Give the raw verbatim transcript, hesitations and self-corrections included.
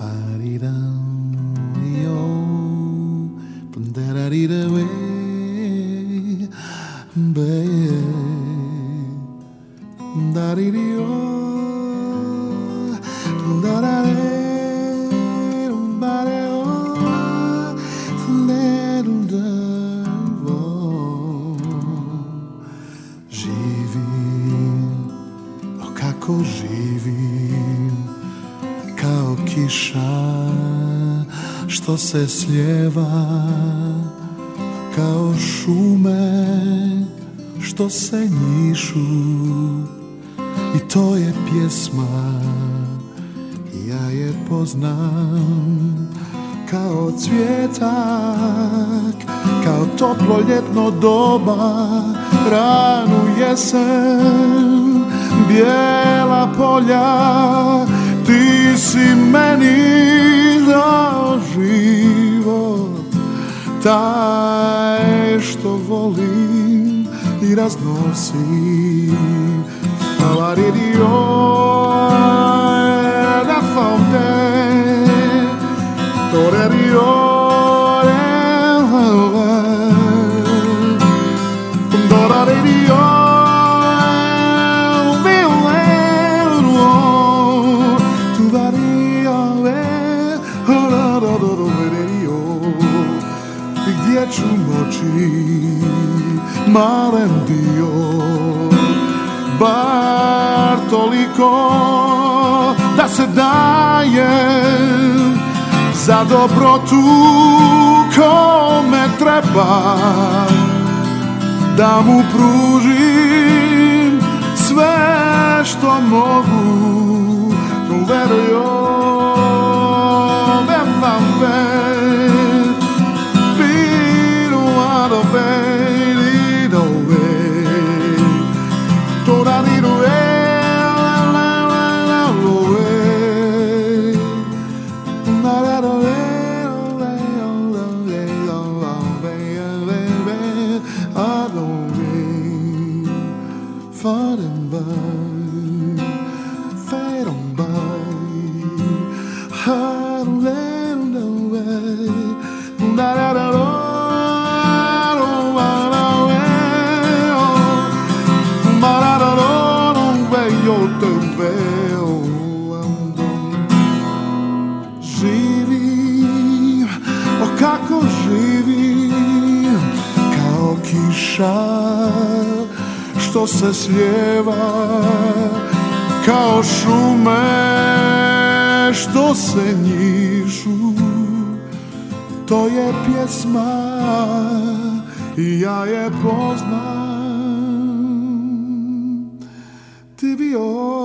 Što se slijeva kao šume što se njišu, i to je pjesma, ja je poznam kao cvjetak, kao toplo ljetno doba, ranu jesen, bijela polja. Ti si meni dao život, taj što volim i raznosim. Falaridio da fonte, torerio dorario. Gdje ću moći malen dio, bar toliko da se dajem za dobrotu kome treba, da mu pružim sve što mogu. Verujem vam ver, bilo vado bene, no way, toda di no way, la la la no way, na na no way, la la la la way, I don't way, far and by. Živim, o kako živim, kao kiša što se slijeva, kao šume što se njišu. To je pjesma i ja je poznam. Ti bio